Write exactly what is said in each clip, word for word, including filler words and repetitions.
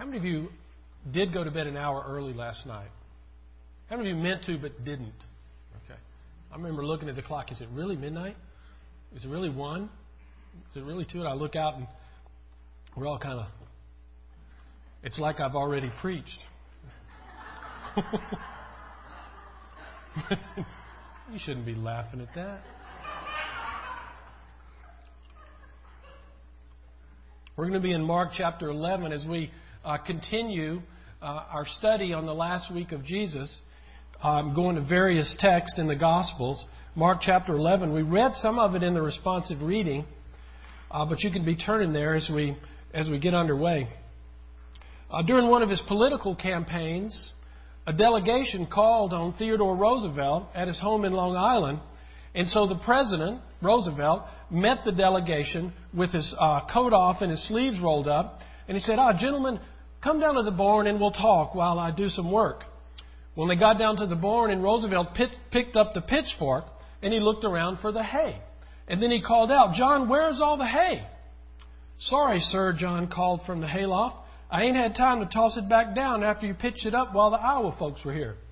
How many of you did go to bed an hour early last night? How many of you meant to but didn't? Okay. I remember looking at the clock. Is it really midnight? Is it really one? Is it really two? And I look out and we're all kind of, it's like I've already preached. You shouldn't be laughing at that. We're going to be in Mark chapter eleven as we uh, continue uh, our study on the last week of Jesus. I'm going to various texts in the Gospels. Mark chapter eleven. We read some of it in the responsive reading, uh, but you can be turning there as we as we get underway. Uh, during one of his political campaigns, a delegation called on Theodore Roosevelt at his home in Long Island. And so the president, Roosevelt, met the delegation with his uh, coat off and his sleeves rolled up. And he said, ah, gentlemen, come down to the barn and we'll talk while I do some work. When they got down to the barn, and Roosevelt pit, picked up the pitchfork and he looked around for the hay. And then he called out, John, where's all the hay? Sorry, sir, John called from the hayloft. I ain't had time to toss it back down after you pitched it up while the Iowa folks were here.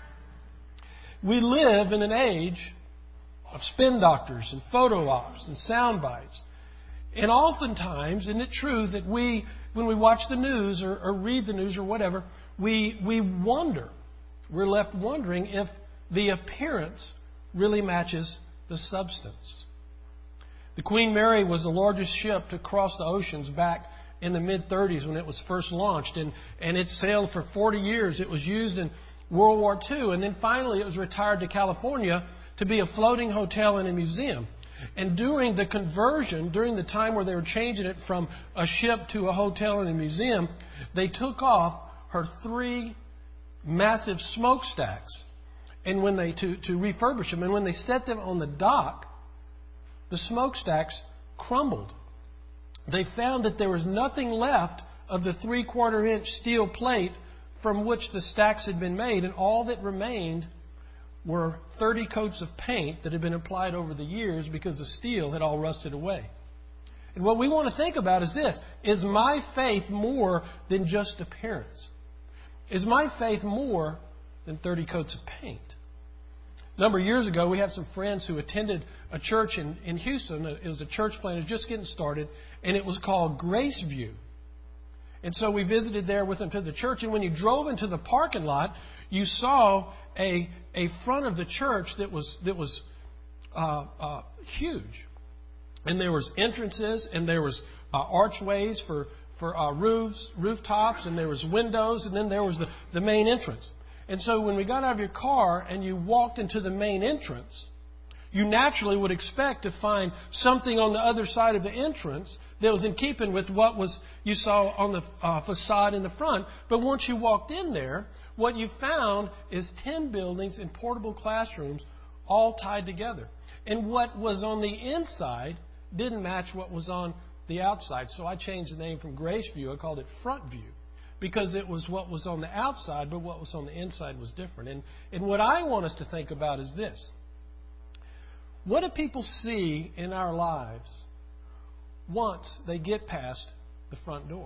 We live in an age of spin doctors and photo ops and sound bites. And oftentimes, isn't it true that we, when we watch the news or, or read the news or whatever, we, we wonder, we're left wondering if the appearance really matches the substance. The Queen Mary was the largest ship to cross the oceans back in the mid-thirties when it was first launched. And, and it sailed for forty years. It was used in World War Two. And then finally it was retired to California to be a floating hotel and a museum. And during the conversion, during the time where they were changing it from a ship to a hotel and a museum, they took off her three massive smokestacks and when they to, to refurbish them. And when they set them on the dock, the smokestacks crumbled. They found that there was nothing left of the three-quarter inch steel plate from which the stacks had been made, and all that remained were thirty coats of paint that had been applied over the years because the steel had all rusted away. And what we want to think about is this: is my faith more than just appearance? Is my faith more than thirty coats of paint? A number of years ago, we had some friends who attended a church in, in Houston. It was a church plant. It was just getting started, and it was called Grace View. And so we visited there with them to the church, and when you drove into the parking lot, you saw a a front of the church that was that was uh, uh, huge, and there was entrances, and there was uh, archways for for uh, roofs, rooftops, and there was windows, and then there was the, the main entrance. And so when we got out of your car and you walked into the main entrance, you naturally would expect to find something on the other side of the entrance that was in keeping with what was you saw on the uh, facade in the front. But once you walked in there, what you found is ten buildings and portable classrooms all tied together. And what was on the inside didn't match what was on the outside. So I changed the name from Grace View. I called it Front View, because it was what was on the outside, but what was on the inside was different. And, and what I want us to think about is this: what do people see in our lives once they get past the front door?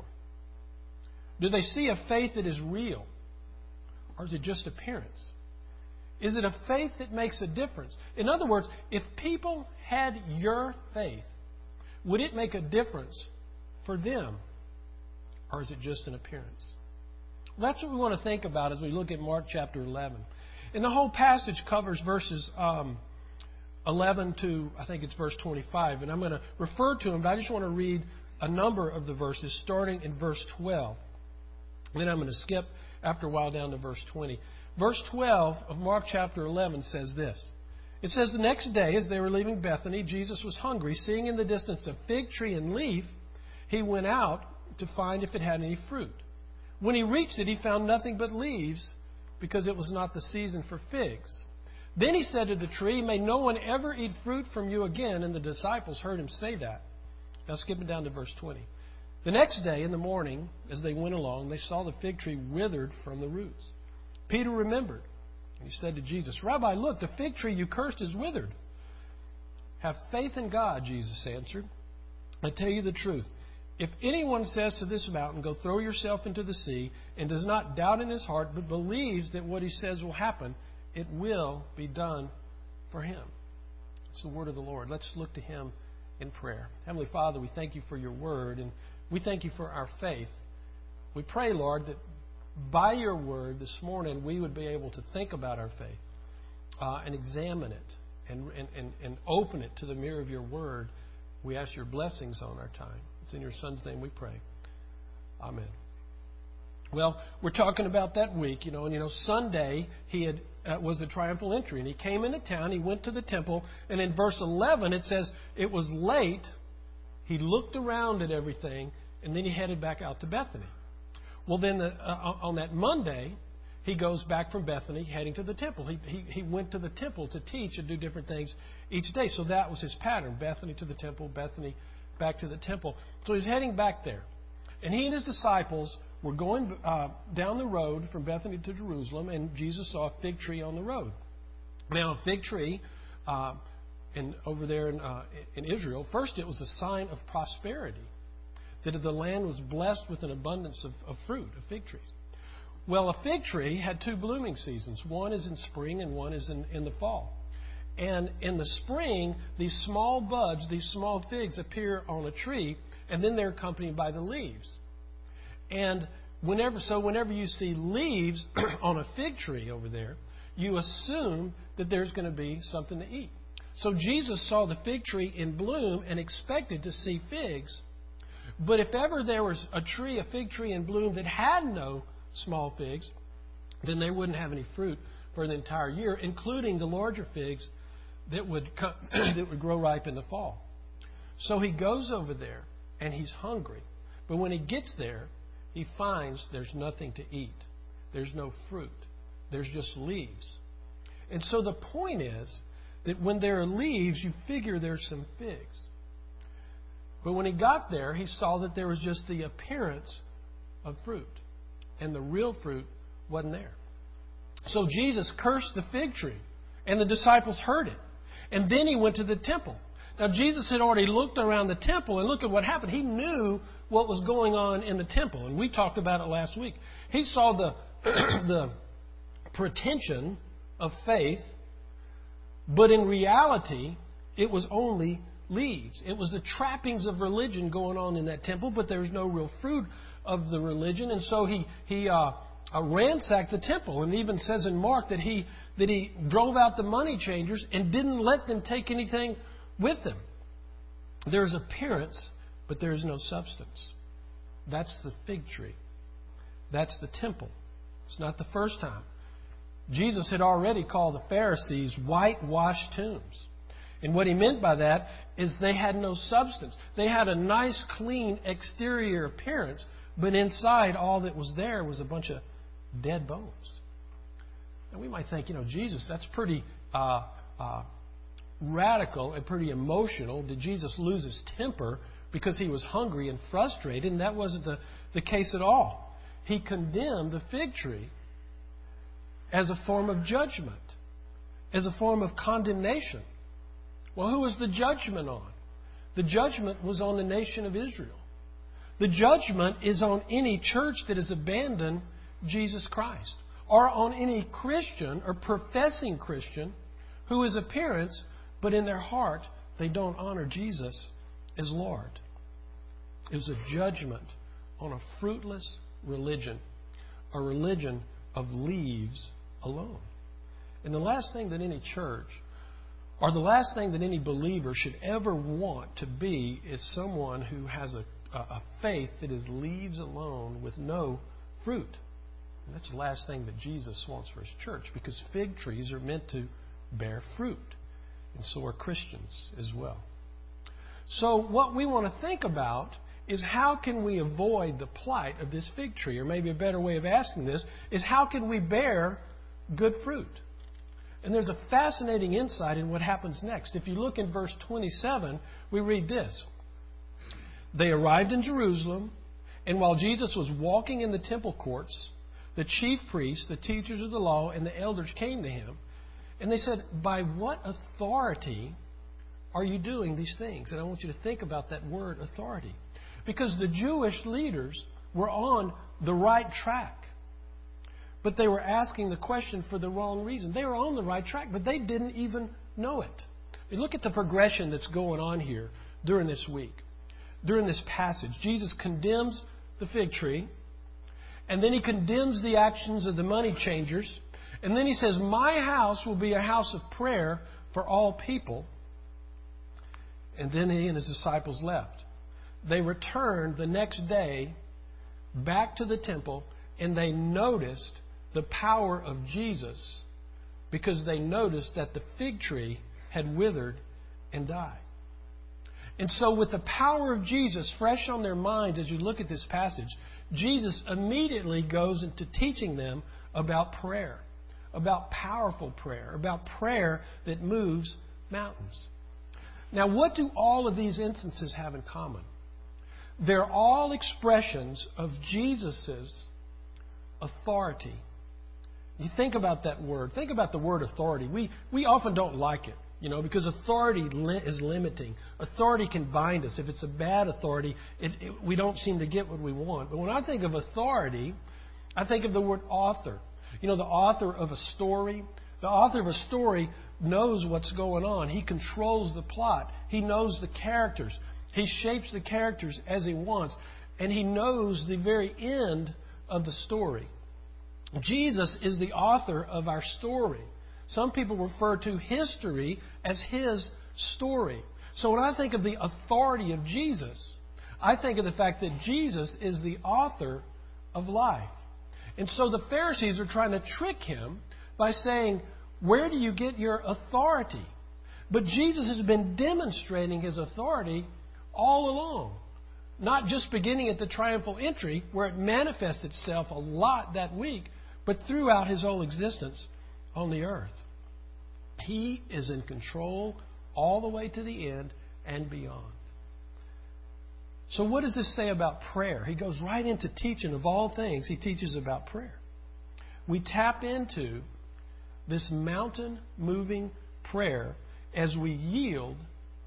Do they see a faith that is real? Or is it just appearance? Is it a faith that makes a difference? In other words, if people had your faith, would it make a difference for them? Or is it just an appearance? Well, that's what we want to think about as we look at Mark chapter eleven. And the whole passage covers verses um, eleven to, I think it's verse twenty-five. And I'm going to refer to them, but I just want to read a number of the verses, starting in verse twelve. And then I'm going to skip after a while down to verse twenty. Verse twelve of Mark chapter eleven says this. It says, the next day, as they were leaving Bethany, Jesus was hungry. Seeing in the distance a fig tree and leaf, he went out to find if it had any fruit. When he reached it, he found nothing but leaves, because it was not the season for figs. Then he said to the tree, may no one ever eat fruit from you again. And the disciples heard him say that. Now skipping down to verse twenty. The next day in the morning, as they went along, they saw the fig tree withered from the roots. Peter remembered. He said to Jesus, Rabbi, look, the fig tree you cursed is withered. Have faith in God, Jesus answered. I tell you the truth. If anyone says to this mountain, go throw yourself into the sea, and does not doubt in his heart, but believes that what he says will happen, it will be done for him. It's the word of the Lord. Let's look to him in prayer. Heavenly Father, we thank you for your word, and we thank you for our faith. We pray, Lord, that by your word this morning we would be able to think about our faith uh, and examine it and, and, and, and open it to the mirror of your word. We ask your blessings on our time. It's in your Son's name we pray. Amen. Well, we're talking about that week, you know, and you know, Sunday he had uh, was the triumphal entry, and he came into town. He went to the temple, and in verse eleven it says it was late. He looked around at everything, and then he headed back out to Bethany. Well, then the, uh, on that Monday, he goes back from Bethany, heading to the temple. He, he he went to the temple to teach and do different things each day. So that was his pattern: Bethany to the temple, Bethany back to the temple. So he's heading back there. And he and his disciples were going uh, down the road from Bethany to Jerusalem, and Jesus saw a fig tree on the road. Now, a fig tree, uh, in, over there in, uh, in Israel, first it was a sign of prosperity, that the land was blessed with an abundance of, of fruit, of fig trees. Well, a fig tree had two blooming seasons. One is in spring and one is in, in the fall. And in the spring, these small buds, these small figs appear on a tree, and then they're accompanied by the leaves. And whenever, so whenever you see leaves on a fig tree over there, you assume that there's going to be something to eat. So Jesus saw the fig tree in bloom and expected to see figs. But if ever there was a tree, a fig tree in bloom that had no small figs, then they wouldn't have any fruit for the entire year, including the larger figs that would come, that would grow ripe in the fall. So he goes over there, and he's hungry. But when he gets there, he finds there's nothing to eat. There's no fruit. There's just leaves. And so the point is that when there are leaves, you figure there's some figs. But when he got there, he saw that there was just the appearance of fruit. And the real fruit wasn't there. So Jesus cursed the fig tree, and the disciples heard it. And then he went to the temple. Now, Jesus had already looked around the temple, and look at what happened. He knew what was going on in the temple, and we talked about it last week. He saw the, the pretension of faith, but in reality, it was only leaves. It was the trappings of religion going on in that temple, but there was no real fruit of the religion. And so he he uh, uh, ransacked the temple, and even says in Mark that he that he drove out the money changers and didn't let them take anything with them. There's appearance, but there is no substance. That's the fig tree. That's the temple. It's not the first time. Jesus had already called the Pharisees whitewashed tombs. And what he meant by that is they had no substance. They had a nice, clean exterior appearance, but inside all that was there was a bunch of dead bones. And we might think, you know, Jesus, that's pretty uh, uh, radical and pretty emotional. Did Jesus lose his temper because he was hungry and frustrated? And that wasn't the, the case at all. He condemned the fig tree as a form of judgment, as a form of condemnation. Well, who was the judgment on? The judgment was on the nation of Israel. The judgment is on any church that has abandoned Jesus Christ, or on any Christian or professing Christian who is appearance, but in their heart they don't honor Jesus as Lord. It was a judgment on a fruitless religion, a religion of leaves alone. And the last thing that any church or the last thing that any believer should ever want to be is someone who has a, a faith that is leaves alone with no fruit. And that's the last thing that Jesus wants for his church, because fig trees are meant to bear fruit. And so are Christians as well. So what we want to think about is how can we avoid the plight of this fig tree? Or maybe a better way of asking this is how can we bear good fruit? And there's a fascinating insight in what happens next. If you look in verse twenty-seven, we read this. They arrived in Jerusalem, and while Jesus was walking in the temple courts, the chief priests, the teachers of the law, and the elders came to him. And they said, by what authority are you doing these things? And I want you to think about that word, authority. Because the Jewish leaders were on the right track. But they were asking the question for the wrong reason. They were on the right track, but they didn't even know it. You look at the progression that's going on here during this week. During this passage, Jesus condemns the fig tree, and then He condemns the actions of the money changers, and then He says, my house will be a house of prayer for all people. And then He and His disciples left. They returned the next day back to the temple, and they noticed the power of Jesus because they noticed that the fig tree had withered and died. And so with the power of Jesus fresh on their minds as you look at this passage, Jesus immediately goes into teaching them about prayer, about powerful prayer, about prayer that moves mountains. Now, what do all of these instances have in common? They're all expressions of Jesus' authority. You think about that word. Think about the word authority. We, we often don't like it, you know, because authority li- is limiting. Authority can bind us. If it's a bad authority, it, it, we don't seem to get what we want. But when I think of authority, I think of the word author. You know, the author of a story. The author of a story knows what's going on. He controls the plot. He knows the characters. He shapes the characters as he wants. And he knows the very end of the story. Jesus is the author of our story. Some people refer to history as His story. So when I think of the authority of Jesus, I think of the fact that Jesus is the author of life. And so the Pharisees are trying to trick Him by saying, where do you get your authority? But Jesus has been demonstrating His authority all along. Not just beginning at the triumphal entry, where it manifests itself a lot that week, but throughout His whole existence on the earth. He is in control all the way to the end and beyond. So what does this say about prayer? He goes right into teaching. Of all things, He teaches about prayer. We tap into this mountain-moving prayer as we yield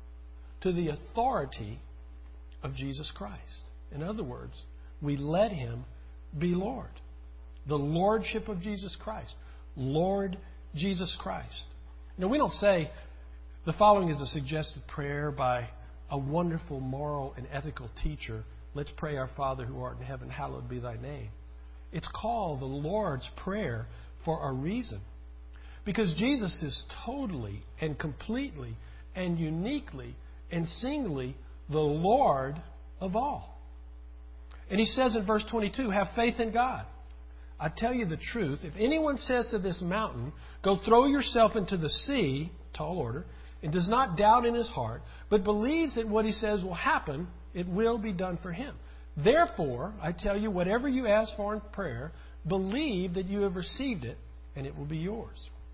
to the authority of Jesus Christ. In other words, we let Him be Lord. The Lordship of Jesus Christ. Lord Jesus Christ. Now, we don't say the following is a suggested prayer by a wonderful moral and ethical teacher. Let's pray, our Father who art in heaven, hallowed be thy name. It's called the Lord's Prayer for a reason. Because Jesus is totally and completely and uniquely and singly the Lord of all. And He says in verse twenty-two, have faith in God. I tell you the truth, if anyone says to this mountain, go throw yourself into the sea, tall order, and does not doubt in his heart, but believes that what he says will happen, it will be done for him. Therefore, I tell you, whatever you ask for in prayer, believe that you have received it, and it will be yours.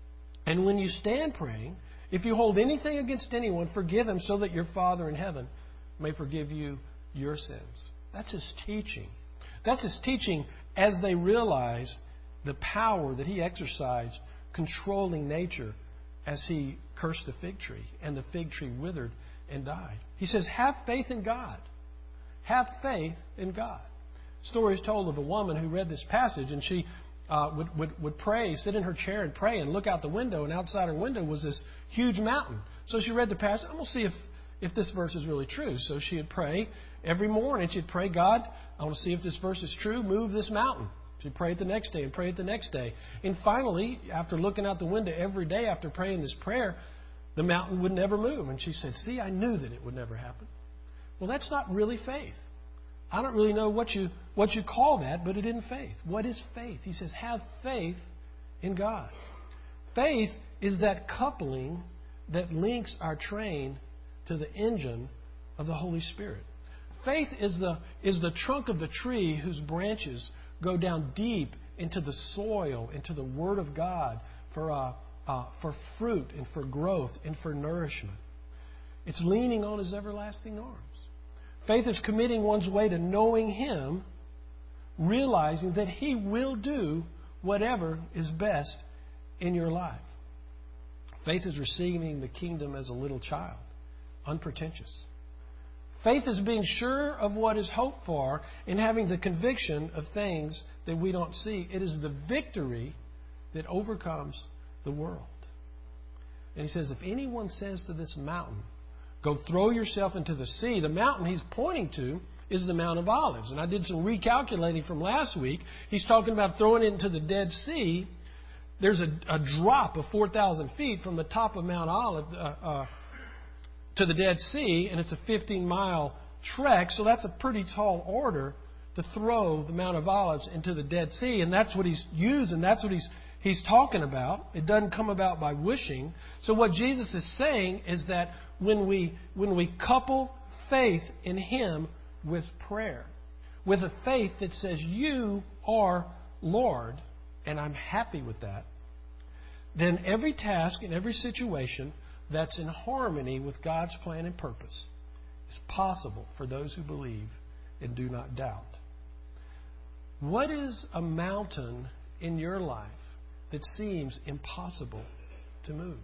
And when you stand praying, if you hold anything against anyone, forgive him, so that your Father in heaven may forgive you your sins. That's His teaching. That's His teaching as they realize the power that He exercised controlling nature as He cursed the fig tree, and the fig tree withered and died. He says, have faith in God. Have faith in God. A story is told of a woman who read this passage, and she uh, would, would, would pray, sit in her chair and pray, and look out the window, and outside her window was this huge mountain. So she read the passage. I'm going to see if, if this verse is really true. So she would pray every morning. She'd pray, God, I want to see if this verse is true. Move this mountain. She'd pray it the next day and pray it the next day. And finally, after looking out the window every day after praying this prayer, the mountain would never move. And she said, see, I knew that it would never happen. Well, that's not really faith. I don't really know what you what you call that, but it isn't faith. What is faith? He says, have faith in God. Faith is that coupling that links our train to the engine of the Holy Spirit. Faith is the is the trunk of the tree whose branches go down deep into the soil, into the Word of God for uh, uh, for fruit and for growth and for nourishment. It's leaning on His everlasting arms. Faith is committing one's way to knowing Him, realizing that He will do whatever is best in your life. Faith is receiving the kingdom as a little child, unpretentious. Faith is being sure of what is hoped for and having the conviction of things that we don't see. It is the victory that overcomes the world. And he says, if anyone says to this mountain, go throw yourself into the sea, the mountain he's pointing to is the Mount of Olives. And I did some recalculating from last week. He's talking about throwing it into the Dead Sea. There's a, a drop of four thousand feet from the top of Mount Olive uh, uh, to the Dead Sea, and it's a fifteen-mile trek, so that's a pretty tall order to throw the Mount of Olives into the Dead Sea, and that's what he's using. That's what he's he's talking about. It doesn't come about by wishing. So what Jesus is saying is that when we when we couple faith in Him with prayer, with a faith that says, you are Lord, and I'm happy with that, then every task and every situation that's in harmony with God's plan and purpose is possible for those who believe and do not doubt. What is a mountain in your life that seems impossible to move?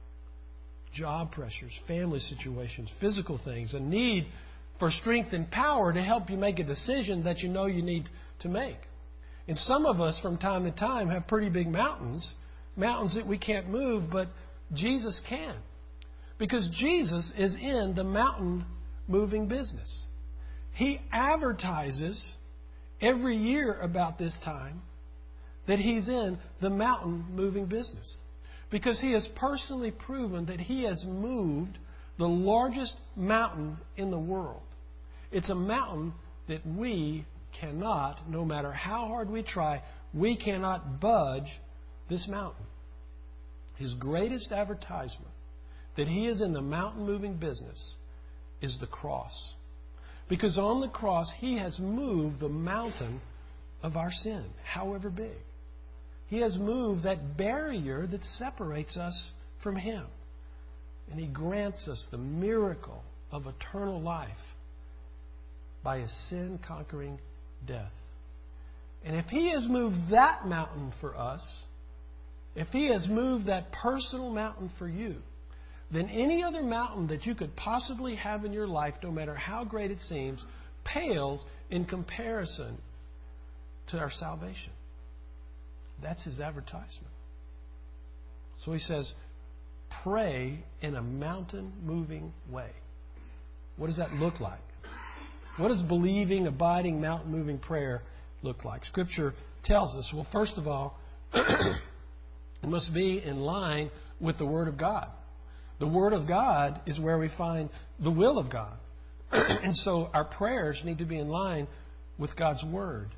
Job pressures, family situations, physical things, a need for strength and power to help you make a decision that you know you need to make. And some of us from time to time have pretty big mountains, mountains that we can't move, but Jesus can. Because Jesus is in the mountain moving business. He advertises every year about this time that He's in the mountain moving business. Because He has personally proven that He has moved the largest mountain in the world. It's a mountain that we cannot, no matter how hard we try, we cannot budge this mountain. His greatest advertisement that He is in the mountain moving business is the cross. Because on the cross, He has moved the mountain of our sin, however big. He has moved that barrier that separates us from Him. And He grants us the miracle of eternal life by His sin-conquering death. And if He has moved that mountain for us, if He has moved that personal mountain for you, then any other mountain that you could possibly have in your life, no matter how great it seems, pales in comparison to our salvation. That's His advertisement. So He says, pray in a mountain-moving way. What does that look like? What does believing, abiding, mountain-moving prayer look like? Scripture tells us, well, first of all, it must be in line with the Word of God. The Word of God is where we find the will of God. And so our prayers need to be in line with God's Word.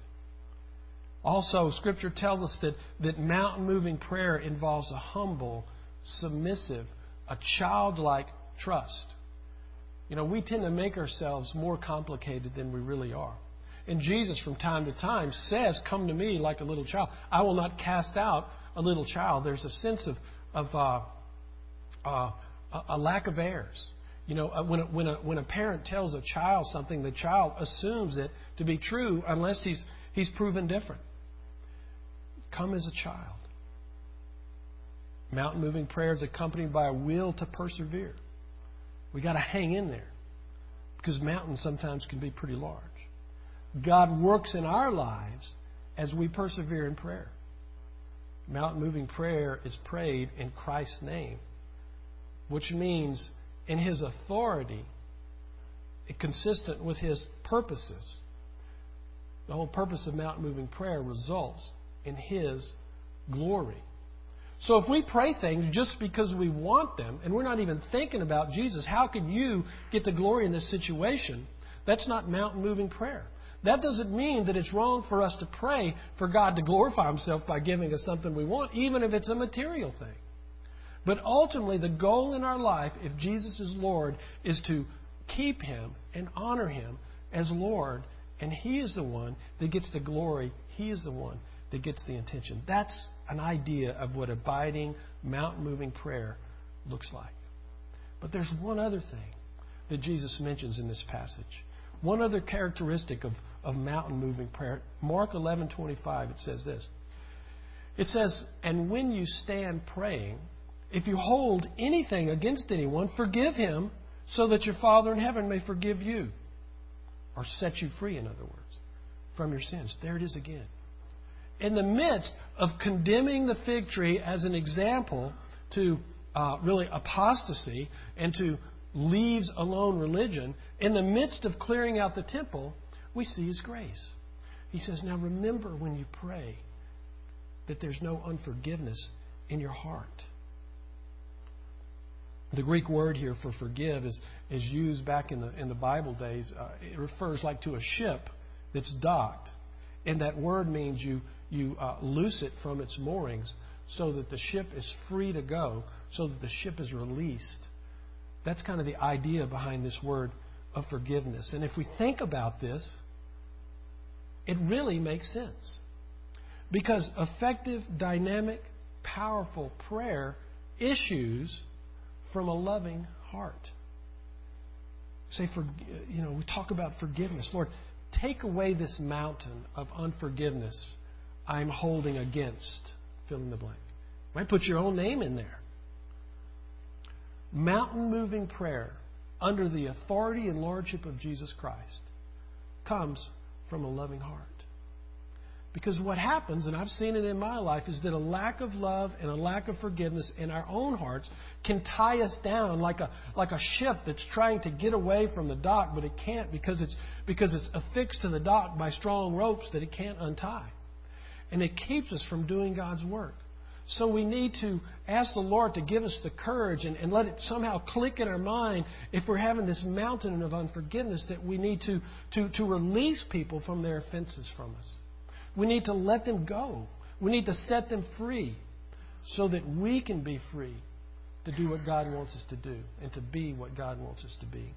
Also, Scripture tells us that, that mountain-moving prayer involves a humble, submissive, a childlike trust. You know, we tend to make ourselves more complicated than we really are. And Jesus, from time to time, says, come to me like a little child. I will not cast out a little child. There's a sense of, of uh, uh, a lack of heirs. You know, when a, when, a, when a parent tells a child something, the child assumes it to be true unless he's, he's proven different. Come as a child. Mountain-moving prayer is accompanied by a will to persevere. We've got to hang in there because mountains sometimes can be pretty large. God works in our lives as we persevere in prayer. Mountain-moving prayer is prayed in Christ's name, which means in His authority, consistent with His purposes. The whole purpose of mountain-moving prayer results in His glory. So if we pray things just because we want them, and we're not even thinking about Jesus, how can you get the glory in this situation? That's not mountain-moving prayer. That doesn't mean that it's wrong for us to pray for God to glorify Himself by giving us something we want, even if it's a material thing. But ultimately, the goal in our life, if Jesus is Lord, is to keep Him and honor Him as Lord. And He is the one that gets the glory. He is the one that gets the attention. That's an idea of what abiding, mountain-moving prayer looks like. But there's one other thing that Jesus mentions in this passage. One other characteristic of, of mountain-moving prayer. Mark eleven twenty-five, it says this. It says, and when you stand praying, if you hold anything against anyone, forgive him so that your Father in heaven may forgive you, or set you free, in other words, from your sins. There it is again. In the midst of condemning the fig tree as an example to uh, really apostasy and to leaves alone religion, in the midst of clearing out the temple, we see His grace. He says, now remember when you pray that there's no unforgiveness in your heart. The Greek word here for forgive is, is used back in the in the Bible days. Uh, it refers like to a ship that's docked. And that word means you, you uh, loose it from its moorings so that the ship is free to go, so that the ship is released. That's kind of the idea behind this word of forgiveness. And if we think about this, it really makes sense. Because effective, dynamic, powerful prayer issues from a loving heart. Say, for, you know, we talk about forgiveness. Lord, take away this mountain of unforgiveness I'm holding against, fill in the blank. You might put your own name in there. Mountain-moving prayer under the authority and lordship of Jesus Christ comes from a loving heart. Because what happens, and I've seen it in my life, is that a lack of love and a lack of forgiveness in our own hearts can tie us down like a like a ship that's trying to get away from the dock, but it can't because it's because it's affixed to the dock by strong ropes that it can't untie. And it keeps us from doing God's work. So we need to ask the Lord to give us the courage and, and let it somehow click in our mind, if we're having this mountain of unforgiveness, that we need to, to, to release people from their offenses from us. We need to let them go. We need to set them free so that we can be free to do what God wants us to do and to be what God wants us to be.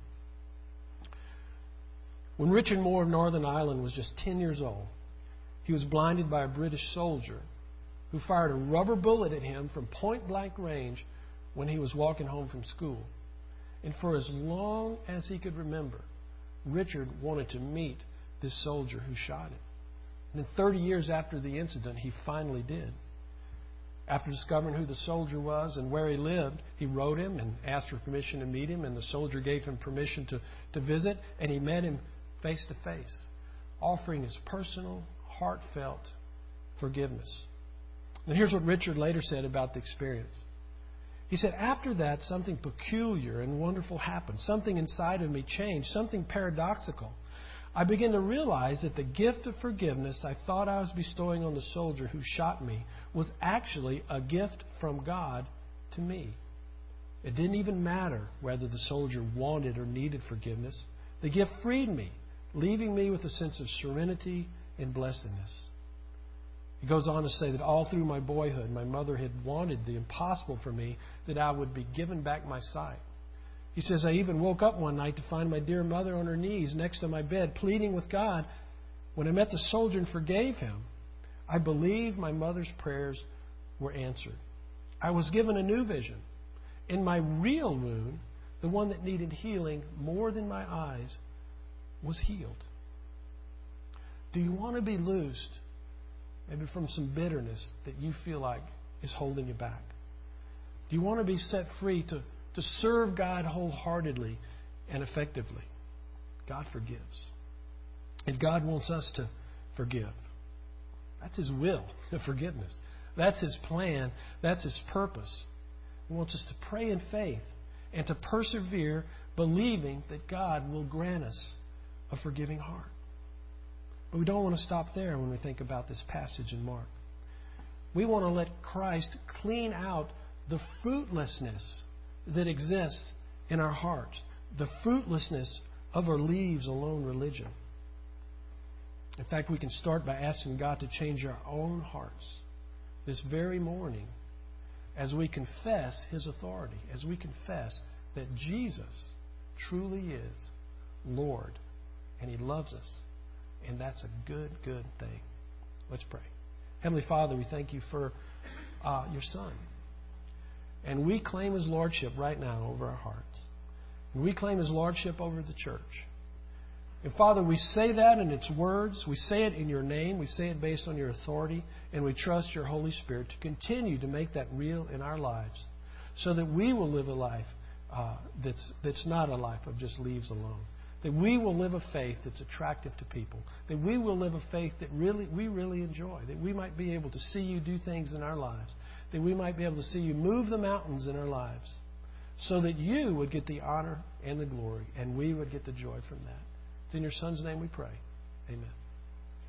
When Richard Moore of Northern Ireland was just ten years old, he was blinded by a British soldier who fired a rubber bullet at him from point-blank range when he was walking home from school. And for as long as he could remember, Richard wanted to meet this soldier who shot him. And then thirty years after the incident, he finally did. After discovering who the soldier was and where he lived, he wrote him and asked for permission to meet him, and the soldier gave him permission to, to visit, and he met him face to face, offering his personal, heartfelt forgiveness. And here's what Richard later said about the experience. He said, after that, something peculiar and wonderful happened. Something inside of me changed, something paradoxical. I began to realize that the gift of forgiveness I thought I was bestowing on the soldier who shot me was actually a gift from God to me. It didn't even matter whether the soldier wanted or needed forgiveness. The gift freed me, leaving me with a sense of serenity and blessedness. He goes on to say that all through my boyhood, my mother had wanted the impossible for me, that I would be given back my sight. He says, I even woke up one night to find my dear mother on her knees next to my bed, pleading with God. When I met the soldier and forgave him, I believed my mother's prayers were answered. I was given a new vision. In my real wound, the one that needed healing more than my eyes, was healed. Do you want to be loosed, maybe from some bitterness that you feel like is holding you back? Do you want to be set free to, to serve God wholeheartedly and effectively? God forgives. And God wants us to forgive. That's His will, the forgiveness. That's His plan. That's His purpose. He wants us to pray in faith and to persevere, believing that God will grant us a forgiving heart. But we don't want to stop there when we think about this passage in Mark. We want to let Christ clean out the fruitlessness that exists in our hearts, the fruitlessness of our leaves alone religion. In fact, we can start by asking God to change our own hearts this very morning as we confess His authority, as we confess that Jesus truly is Lord and He loves us. And that's a good, good thing. Let's pray. Heavenly Father, we thank You for uh, Your Son. And we claim His Lordship right now over our hearts. And we claim His Lordship over the church. And Father, we say that in its words. We say it in Your name. We say it based on Your authority. And we trust Your Holy Spirit to continue to make that real in our lives, so that we will live a life uh, that's, that's not a life of just leaves alone. That we will live a faith that's attractive to people. That we will live a faith that really we really enjoy. That we might be able to see you do things in our lives. That we might be able to see you move the mountains in our lives. So that you would get the honor and the glory. And we would get the joy from that. It's in your Son's name we pray. Amen.